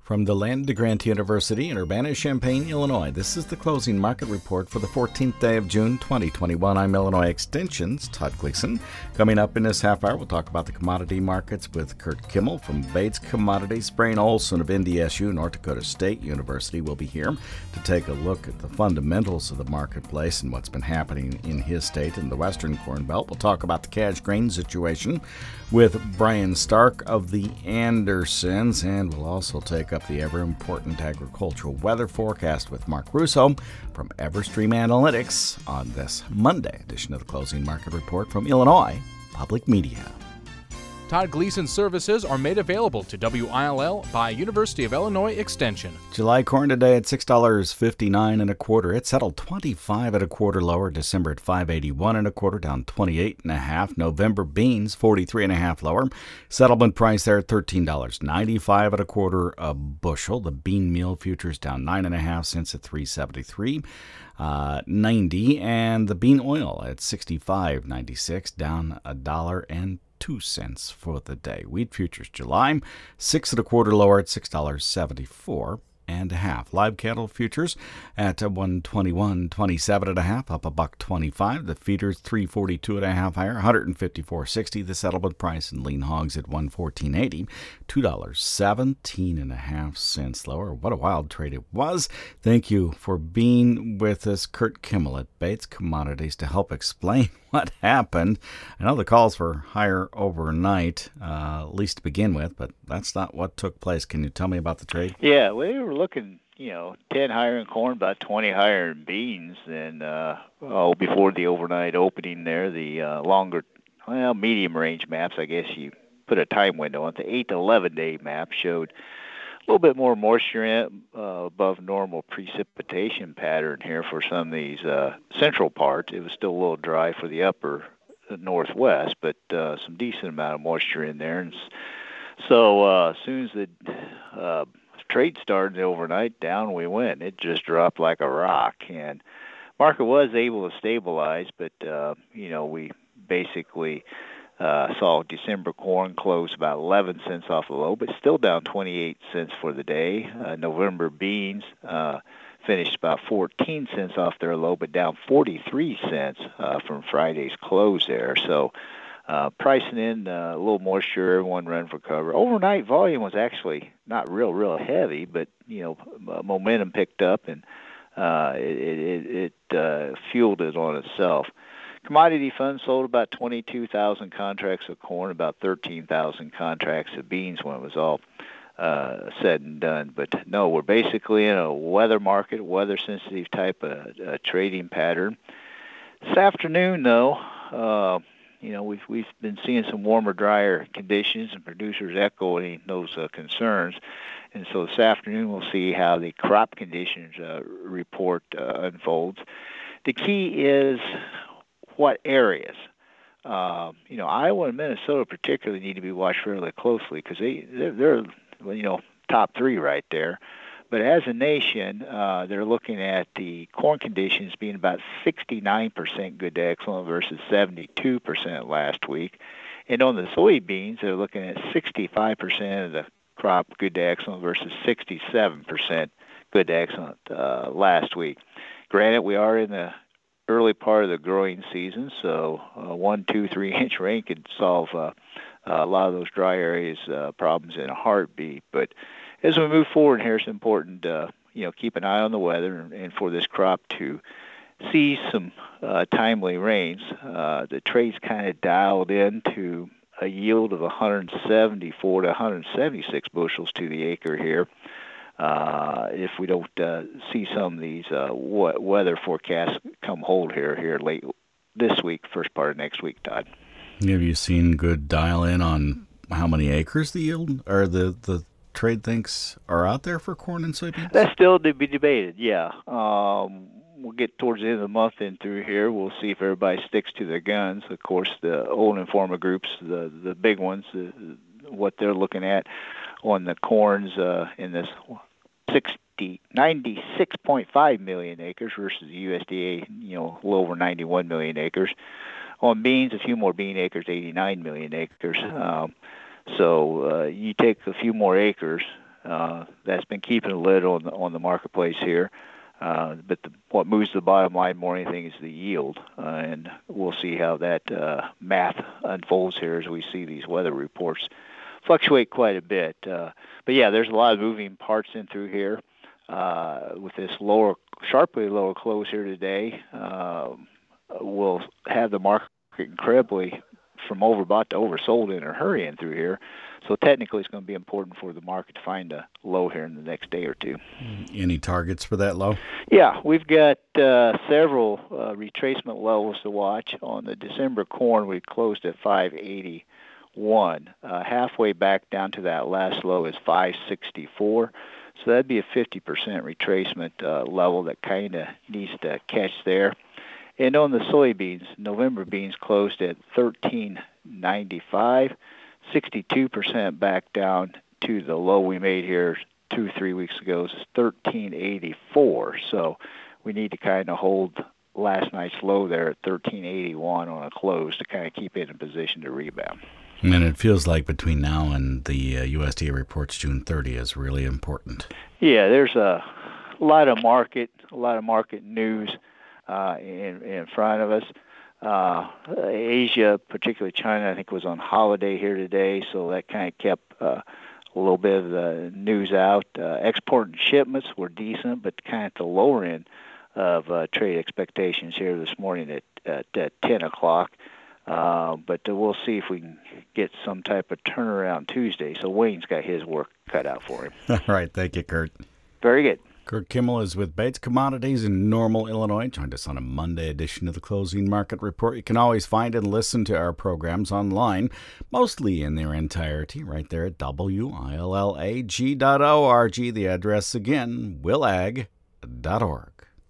From the Land-Grant University in Urbana-Champaign, Illinois, this is the closing market report for the 14th day of June 2021. I'm Illinois Extension's Todd Gleason. Coming up in this half hour, we'll talk about the commodity markets with Kurt Kimmel from Bates Commodities. Sprain Olson of NDSU, North Dakota State University, will be here to take a look at the fundamentals of the marketplace and what's been happening in his state in the Western Corn Belt. We'll talk about the cash grain situation with Brian Stark of the Andersons, and we'll also take up the ever-important agricultural weather forecast with Mark Russo from Everstream Analytics on this Monday edition of the Closing Market Report from Illinois Public Media. Todd Gleason services are made available to WILL by University of Illinois Extension. July corn today at $6.59 and a quarter. It settled 25 and a quarter lower. December at $5.81 and a quarter, down 28 and a half. November beans 43 and a half lower. Settlement price there at $13.95 and a quarter a bushel. The bean meal futures down 9 and a half cents at $373.90, and the bean oil at $65.96, down $1.02 for the day. Wheat futures July 6 and a quarter lower at $6.74 and a half. Live cattle futures at 121.27 and a half, up $1.25. The feeders 342 and a half higher, 154.60. The settlement price in lean hogs at 114.80, $2.17 and a half cents lower. What a wild trade it was. Thank you for being with us, Kurt Kimmel at Bates Commodities, to help explain what happened. I know the calls were higher overnight, at least to begin with, but that's not what took place. Can you tell me about the trade? Yeah, we were looking, 10 higher in corn, about 20 higher in beans, and before the overnight opening there, the longer, medium range maps, I guess you put a time window on. The 8 to 11 day map showed a little bit more moisture in it, above normal precipitation pattern here for some of these central parts. It was still a little dry for the upper northwest, but some decent amount of moisture in there. And so as soon as the trade started overnight, down we went. It just dropped like a rock, and market was able to stabilize, but we basically saw December corn close about 11 cents off the low, but still down 28 cents for the day. November beans finished about 14 cents off their low, but down 43 cents from Friday's close there. So pricing in a little moisture, everyone running for cover. Overnight volume was actually not real heavy, but momentum picked up, and it fueled it on itself. Commodity funds sold about 22,000 contracts of corn, about 13,000 contracts of beans when it was all said and done. But no, we're basically in a weather market, weather-sensitive type of trading pattern. This afternoon, though, we've been seeing some warmer, drier conditions, and producers echoing those concerns. And so this afternoon, we'll see how the crop conditions report unfolds. The key is what areas. Iowa and Minnesota particularly need to be watched fairly closely because they're top three right there. But as a nation, they're looking at the corn conditions being about 69% good to excellent versus 72% last week. And on the soybeans, they're looking at 65% of the crop good to excellent versus 67% good to excellent last week. Granted, we are in the early part of the growing season, so 1, 2, 3 inch rain could solve a lot of those dry areas problems in a heartbeat. But as we move forward here, it's important to keep an eye on the weather and for this crop to see some timely rains. The trade's kind of dialed into a yield of 174 to 176 bushels to the acre here. If we don't see some of these weather forecasts come hold here late this week, first part of next week, Todd. Have you seen good dial-in on how many acres the yield or the trade thinks are out there for corn and soybeans? That's still to be debated, yeah. We'll get towards the end of the month and through here. We'll see if everybody sticks to their guns. Of course, the old Informa groups, the big ones, what they're looking at on the corns in this 96.5 million acres versus the USDA, a little over 91 million acres. On beans, a few more bean acres, 89 million acres. So you take a few more acres That's been keeping a lid on the marketplace here. But what moves the bottom line more than anything is the yield, and we'll see how that math unfolds here as we see these weather reports fluctuate quite a bit. But yeah, there's a lot of moving parts in through here. With this sharply lower close here today, we'll have the market incredibly from overbought to oversold in a hurry in through here. So technically, it's going to be important for the market to find a low here in the next day or two. Any targets for that low? Yeah, we've got several retracement levels to watch. On the December corn, we closed at 581. Halfway back down to that last low is 564. So that'd be a 50% retracement level that kind of needs to catch there. And on the soybeans, November beans closed at 1395, 62% back down to the low we made here 2-3 weeks ago. It's 1384. So we need to kind of hold last night's low there at 1381 on a close to kind of keep it in position to rebound. And it feels like between now and the USDA reports June 30 is really important. Yeah, there's a lot of market news in front of us. Asia, particularly China, I think was on holiday here today, so that kind of kept a little bit of the news out. Export and shipments were decent, but kind of at the lower end of trade expectations here this morning at 10 o'clock. But we'll see if we can get some type of turnaround Tuesday. So Wayne's got his work cut out for him. All right. Thank you, Kurt. Very good. Kurt Kimmel is with Bates Commodities in Normal, Illinois. Joined us on a Monday edition of the Closing Market Report. You can always find and listen to our programs online, mostly in their entirety, right there at willag.org. The address again, willag.org.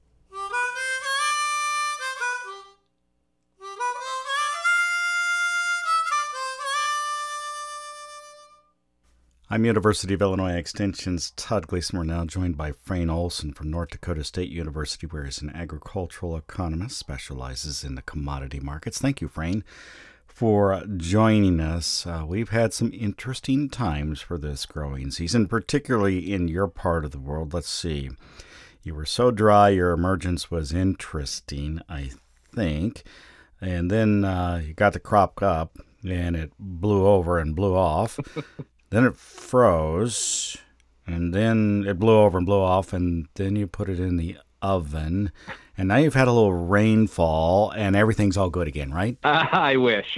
I'm University of Illinois Extension's Todd Gleason. We're now joined by Frayne Olson from North Dakota State University, where he's an agricultural economist, specializes in the commodity markets. Thank you, Frayne, for joining us. We've had some interesting times for this growing season, particularly in your part of the world. Let's see. You were so dry, your emergence was interesting, I think. And then you got the crop up, and it blew over and blew off. Then it froze, and then it blew over and blew off, and then you put it in the oven. And now you've had a little rainfall, and everything's all good again, right? I wish.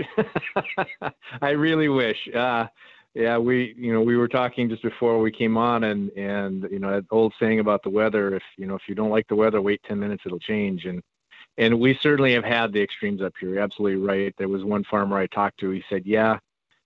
I really wish. Yeah, we were talking just before we came on, and that old saying about the weather, if you don't like the weather, wait 10 minutes, it'll change. And we certainly have had the extremes up here. You're absolutely right. There was one farmer I talked to. He said, yeah.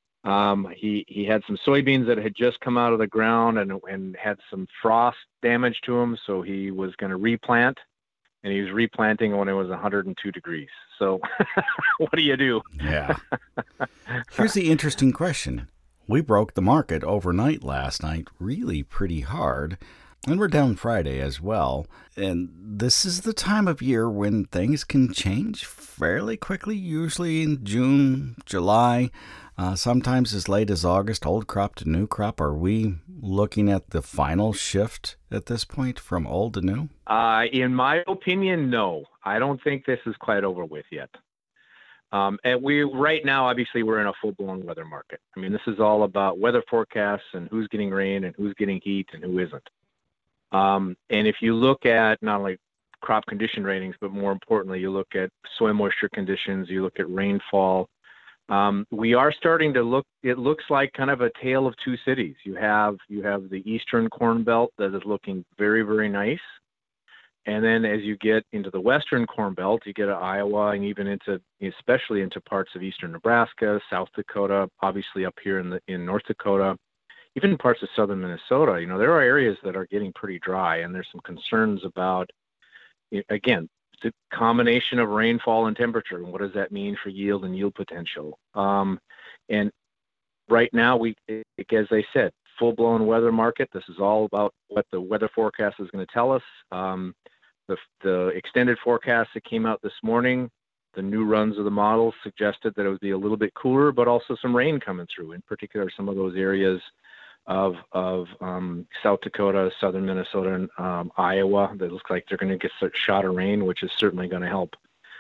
He had some soybeans that had just come out of the ground and had some frost damage to them, so he was going to replant, and he was replanting when it was 102 degrees. So what do you do? Yeah. Here's the interesting question. We broke the market overnight last night really pretty hard, and we're down Friday as well. And this is the time of year when things can change fairly quickly, usually in June, July. Sometimes as late as August, old crop to new crop. Are we looking at the final shift at this point from old to new? In my opinion, no. I don't think this is quite over with yet. And right now, obviously, we're in a full-blown weather market. I mean, this is all about weather forecasts and who's getting rain and who's getting heat and who isn't. And if you look at not only crop condition ratings, but more importantly, you look at soil moisture conditions, you look at rainfall, we are starting to look, it looks like kind of a tale of two cities. You have the eastern corn belt that is looking very, very nice. And then as you get into the western corn belt, you get to Iowa and even especially into parts of eastern Nebraska, South Dakota, obviously up here in North Dakota, even parts of southern Minnesota. There are areas that are getting pretty dry, and there's some concerns about, again, the combination of rainfall and temperature, and what does that mean for yield and yield potential? And right now, as I said, full-blown weather market. This is all about what the weather forecast is going to tell us. The extended forecast that came out this morning, the new runs of the models suggested that it would be a little bit cooler, but also some rain coming through. In particular, some of those areas of South Dakota, southern Minnesota, and Iowa. That looks like they're going to get a shot of rain, which is certainly going to help.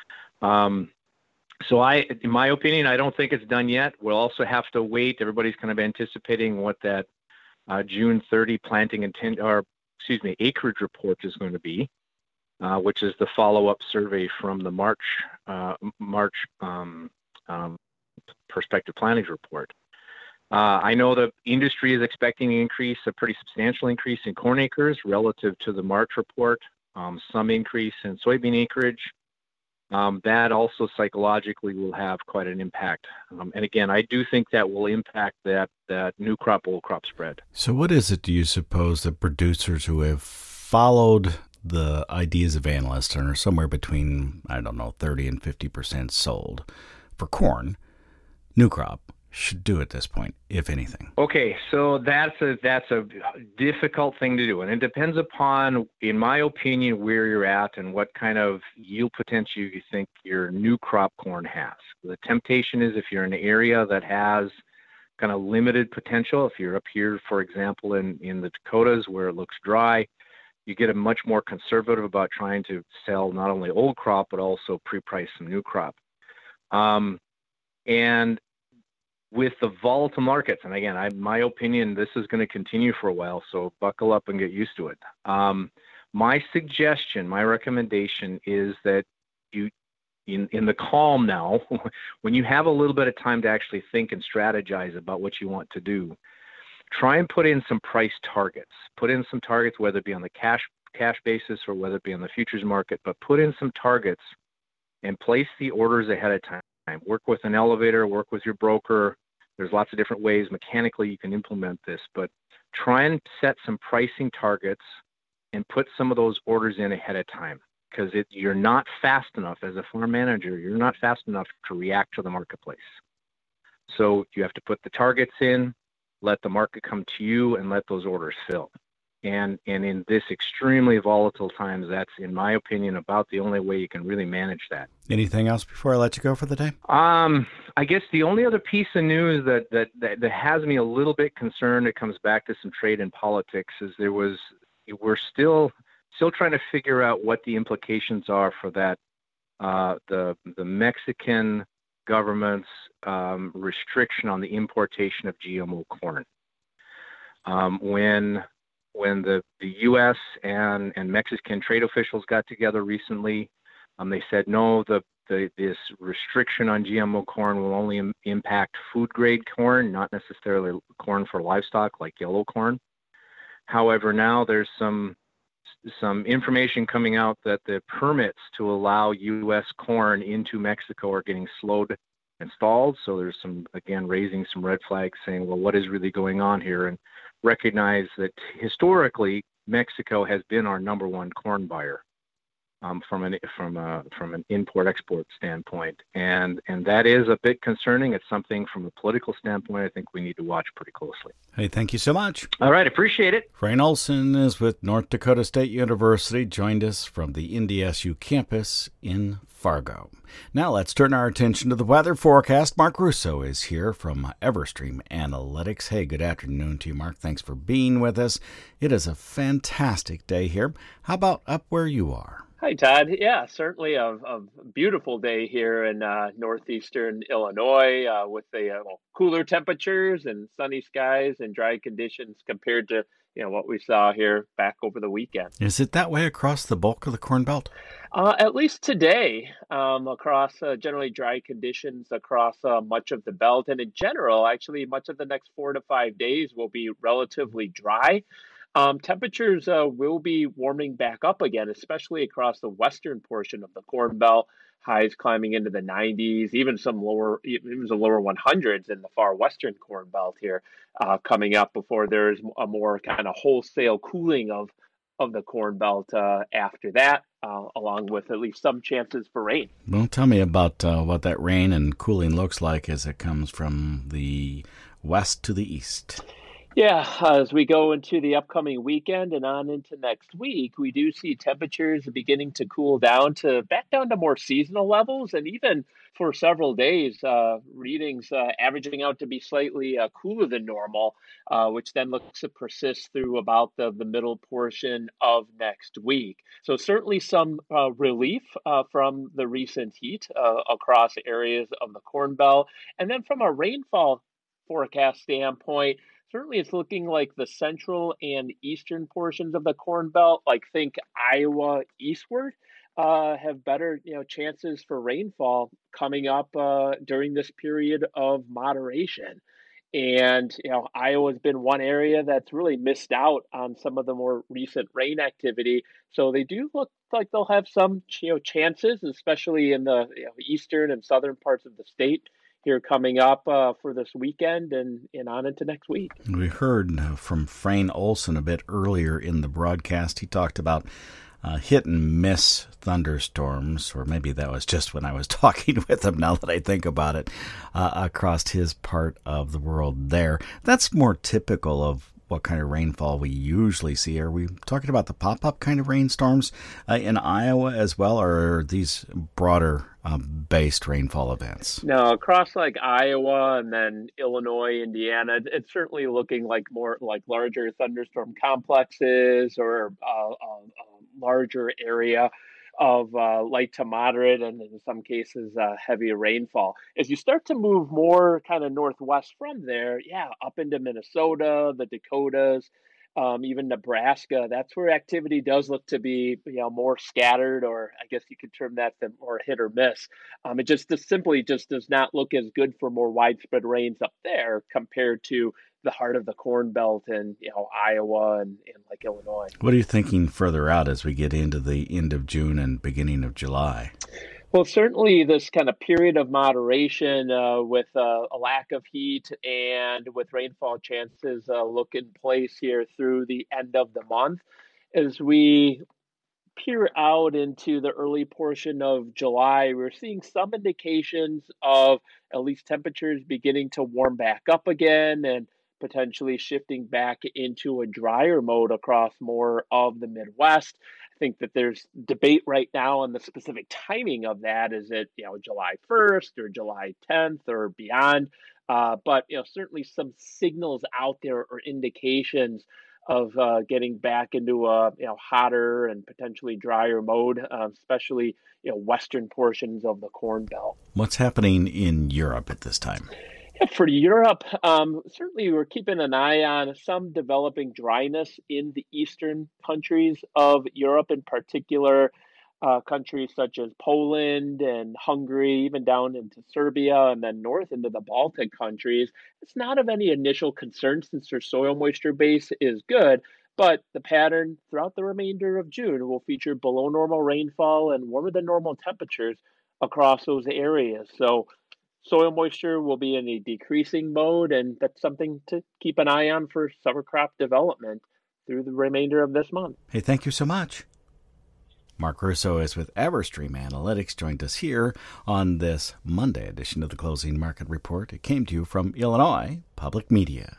So in my opinion, I don't think it's done yet. We'll also have to wait. Everybody's kind of anticipating what that June 30 planting acreage report is going to be, which is the follow-up survey from the March prospective plantings report. I know the industry is expecting a pretty substantial increase in corn acres relative to the March report, some increase in soybean acreage. That also psychologically will have quite an impact. And again, I do think that will impact that new crop, old crop spread. So what is it, do you suppose, that producers who have followed the ideas of analysts and are somewhere between, 30 and 50% sold for corn, new crop, should do at this point, if anything? Okay, so that's a difficult thing to do, and it depends upon, in my opinion, where you're at and what kind of yield potential you think your new crop corn has. The temptation is, if you're in an area that has kind of limited potential, if you're up here, for example, in the Dakotas where it looks dry, you get a much more conservative about trying to sell not only old crop but also pre-price some new crop. And with the volatile markets, and again, my opinion, this is going to continue for a while, so buckle up and get used to it. My suggestion, my recommendation is that you, in the calm now, when you have a little bit of time to actually think and strategize about what you want to do, try and put in some price targets. Put in some targets, whether it be on the cash basis or whether it be on the futures market, but put in some targets and place the orders ahead of time. Work with an elevator, work with your broker. There's lots of different ways mechanically you can implement this, but try and set some pricing targets and put some of those orders in ahead of time, because you're not fast enough as a farm manager. You're not fast enough to react to the marketplace. So you have to put the targets in, let the market come to you, and let those orders fill. And in this extremely volatile times, that's, in my opinion, about the only way you can really manage that. Anything else before I let you go for the day? I guess the only other piece of news that has me a little bit concerned, it comes back to some trade and politics, is we're still trying to figure out what the implications are for that, the Mexican government's restriction on the importation of GMO corn. When the U.S. and Mexican trade officials got together recently, they said no, this restriction on GMO corn will only impact food-grade corn, not necessarily corn for livestock like yellow corn. However, now there's some information coming out that the permits to allow U.S. corn into Mexico are getting slowed and stalled. So there's raising some red flags saying, well, what is really going on here? And recognize that historically Mexico has been our number one corn buyer from an import-export standpoint, and that is a bit concerning. It's something from a political standpoint I think we need to watch pretty closely. Hey, thank you so much. All right, appreciate it. Rain Olson is with North Dakota State University, joined us from the NDSU campus in Fargo. Now let's turn our attention to the weather forecast. Mark Russo is here from Everstream Analytics. Hey, good afternoon to you, Mark. Thanks for being with us. It is a fantastic day here. How about up where you are? Hi, Todd. Yeah, certainly a beautiful day here in northeastern Illinois with the cooler temperatures and sunny skies and dry conditions compared to what we saw here back over the weekend. Is it that way across the bulk of the Corn Belt? At least today, across generally dry conditions across much of the belt, and in general, actually, much of the next 4 to 5 days will be relatively dry. Temperatures will be warming back up again, especially across the western portion of the Corn Belt. Highs climbing into the 90s, even the lower 100s in the far western Corn Belt here coming up before there's a more kind of wholesale cooling of the Corn Belt after that, along with at least some chances for rain. Well, tell me about what that rain and cooling looks like as it comes from the west to the east. Yeah, as we go into the upcoming weekend and on into next week, we do see temperatures beginning to cool down to back down to more seasonal levels, and even for several days, readings averaging out to be slightly cooler than normal, which then looks to persist through about the middle portion of next week. So certainly some relief from the recent heat across areas of the Corn Belt, and then from a rainfall forecast standpoint. Certainly, it's looking like the central and eastern portions of the Corn Belt, like think Iowa eastward, have better chances for rainfall coming up during this period of moderation. And Iowa's been one area that's really missed out on some of the more recent rain activity. So they do look like they'll have some chances, especially in the eastern and southern parts of the state here coming up for this weekend and on into next week. We heard from Frayne Olson a bit earlier in the broadcast. He talked about hit and miss thunderstorms, or maybe that was just when I was talking with him, now that I think about it, across his part of the world there. That's more typical of what kind of rainfall we usually see. Are we talking about the pop-up kind of rainstorms in Iowa as well, or are these broader based rainfall events? No, across like Iowa and then Illinois, Indiana, it's certainly looking like more like larger thunderstorm complexes or a larger area of light to moderate and in some cases heavy rainfall. As you start to move more kind of northwest from there, yeah, up into Minnesota, the Dakotas, even Nebraska, that's where activity does look to be, more scattered, or I guess you could term that the more hit or miss. It just simply just does not look as good for more widespread rains up there compared to the heart of the Corn Belt and Iowa and like Illinois. What are you thinking further out as we get into the end of June and beginning of July? Well, certainly this kind of period of moderation with a lack of heat and with rainfall chances look in place here through the end of the month. As we peer out into the early portion of July, we're seeing some indications of at least temperatures beginning to warm back up again and potentially shifting back into a drier mode across more of the Midwest. I think that there's debate right now on the specific timing of that. Is it, July 1st or July 10th or beyond? But certainly some signals out there or indications of getting back into a hotter and potentially drier mode, especially western portions of the Corn Belt. What's happening in Europe at this time? Yeah, for Europe, certainly we're keeping an eye on some developing dryness in the eastern countries of Europe, in particular. Countries such as Poland and Hungary, even down into Serbia and then north into the Baltic countries. It's not of any initial concern since their soil moisture base is good, but the pattern throughout the remainder of June will feature below normal rainfall and warmer than normal temperatures across those areas. So soil moisture will be in a decreasing mode, and that's something to keep an eye on for summer crop development through the remainder of this month. Hey, thank you so much. Mark Russo is with Everstream Analytics, joined us here on this Monday edition of the Closing Market Report. It came to you from Illinois Public Media.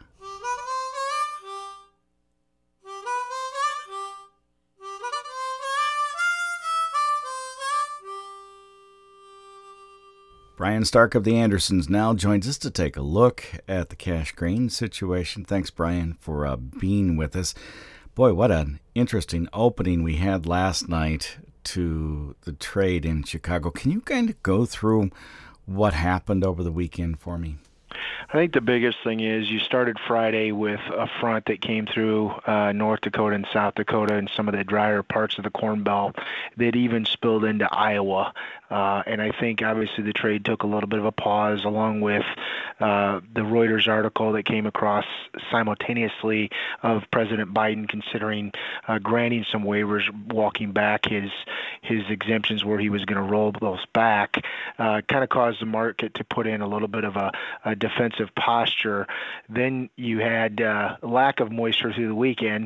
Brian Stark of the Andersons now joins us to take a look at the cash grain situation. Thanks, Brian, for being with us. Boy, what an interesting opening we had last night to the trade in Chicago. Can you kind of go through what happened over the weekend for me? I think the biggest thing is you started Friday with a front that came through North Dakota and South Dakota and some of the drier parts of the Corn Belt that even spilled into Iowa. And I think obviously the trade took a little bit of a pause, along with the Reuters article that came across simultaneously of President Biden considering granting some waivers, walking back his exemptions where he was going to roll those back, kind of caused the market to put in a little bit of a defensive posture. Then you had lack of moisture through the weekend,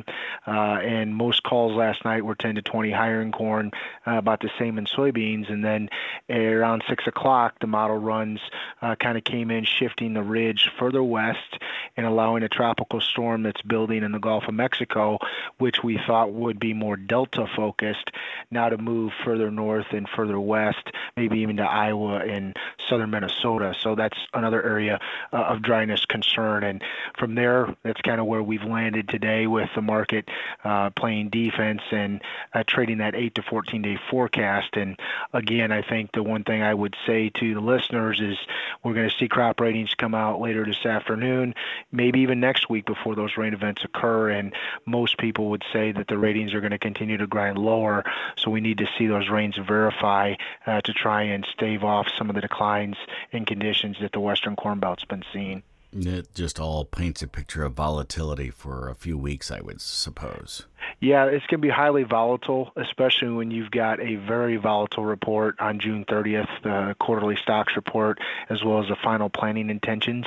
and most calls last night were 10 to 20 higher in corn, about the same in soybeans. And then around 6 o'clock, the model runs kind of came in, shifting the ridge further west and allowing a tropical storm that's building in the Gulf of Mexico, which we thought would be more delta focused, now to move further north and further west, maybe even to Iowa and southern Minnesota. So that's another area of dryness concern. And from there, that's kind of where we've landed today with the market playing defense and trading that 8 to 14 day forecast. And again, I think the one thing I would say to the listeners is we're going to see crop ratings come out later this afternoon, maybe even next week before those rain events occur. And most people would say that the ratings are going to continue to grind lower. So we need to see those rains verify to try and stave off some of the declines in conditions that the Western Corn Belt's been seeing. It just all paints a picture of volatility for a few weeks, I would suppose. Yeah, it's going to be highly volatile, especially when you've got a very volatile report on June 30th, the quarterly stocks report, as well as the final planting intentions.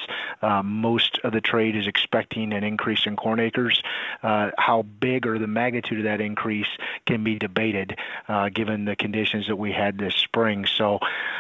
Most of the trade is expecting an increase in corn acres. How big or the magnitude of that increase can be debated given the conditions that we had this spring. So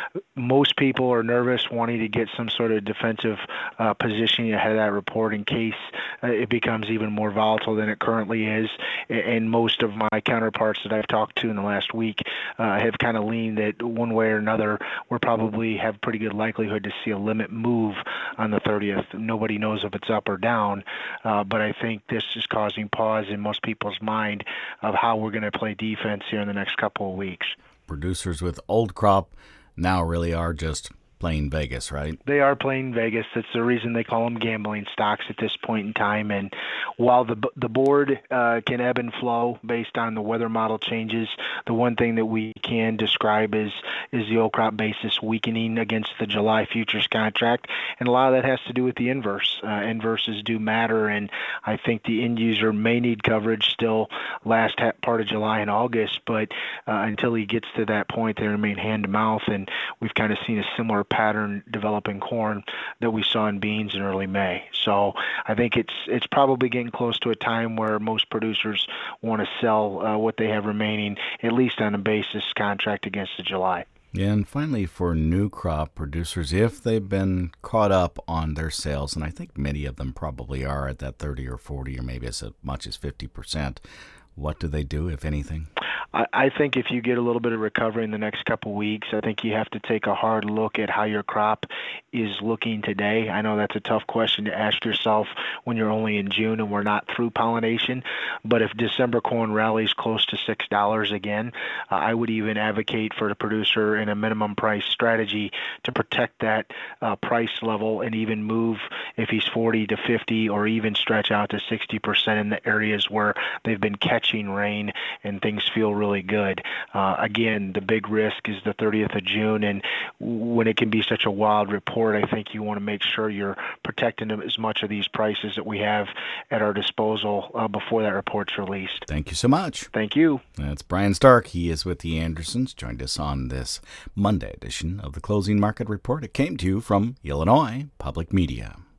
most people are nervous, wanting to get some sort of defensive positioning ahead of that report in case it becomes even more volatile than it currently is. And most of my counterparts that I've talked to in the last week have kind of leaned that one way or another, we're probably have pretty good likelihood to see a limit move on the 30th. Nobody knows if it's up or down, but I think this is causing pause in most people's mind of how we're going to play defense here in the next couple of weeks. Producers with old crop now really are just playing Vegas, right? They are playing Vegas. That's the reason they call them gambling stocks at this point in time. And while the board can ebb and flow based on the weather model changes, the one thing that we can describe is the old crop basis weakening against the July futures contract. And a lot of that has to do with the inverse. Inverses do matter, and I think the end user may need coverage still last part of July and August, but until he gets to that point, they remain hand to mouth, and we've kind of seen a similar pattern develop in corn that we saw in beans in early May. So I think it's probably getting close to a time where most producers want to sell what they have remaining, at least on a basis contract against the July. And finally, for new crop producers, if they've been caught up on their sales, and I think many of them probably are at that 30 or 40 or maybe as much as 50%, what do they do, if anything? I think if you get a little bit of recovery in the next couple of weeks, I think you have to take a hard look at how your crop is looking today. I know that's a tough question to ask yourself when you're only in June and we're not through pollination, but if December corn rallies close to $6 again, I would even advocate for the producer in a minimum price strategy to protect that price level and even move if he's 40 to 50 or even stretch out to 60% in the areas where they've been catching rain and things feel really good. Again, the big risk is the 30th of June, and when it can be such a wild report, I think you want to make sure you're protecting them as much of these prices that we have at our disposal before that report's released. Thank you so much. Thank you. That's Brian Stark. He is with the Andersons, joined us on this Monday edition of the Closing Market Report. It came to you from Illinois Public Media.